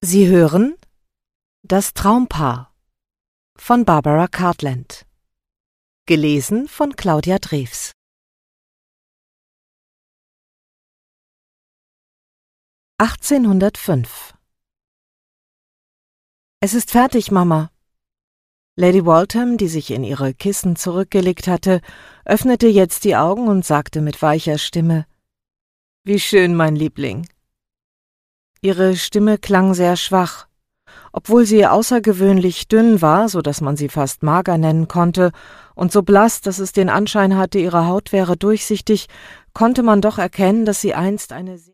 Sie hören Das Traumpaar von Barbara Cartland. Gelesen von Claudia Drews. (1805) »Es ist fertig, Mama.« Lady Waltham, die sich in ihre Kissen zurückgelegt hatte, öffnete jetzt die Augen und sagte mit weicher Stimme: »Wie schön, mein Liebling.« Ihre Stimme klang sehr schwach. Obwohl sie außergewöhnlich dünn war, so dass man sie fast mager nennen konnte, und so blass, dass es den Anschein hatte, ihre Haut wäre durchsichtig, konnte man doch erkennen, dass sie einst eine